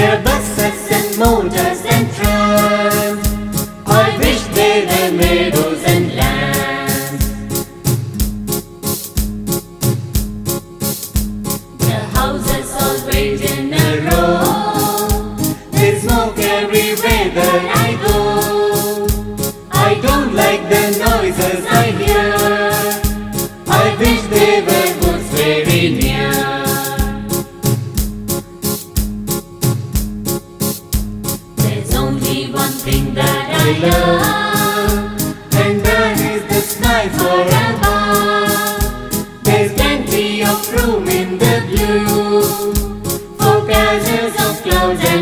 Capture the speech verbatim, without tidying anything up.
There are buses and motors and trams. I wish there were meadows and lands. The houses all wait in a row. There's smoke everywhere that I go. I don't like the noises I hear. I wish there were woods very near. There's only one thing that I love, and that is the sky far above. There's plenty of room in the blue for castles of clouds and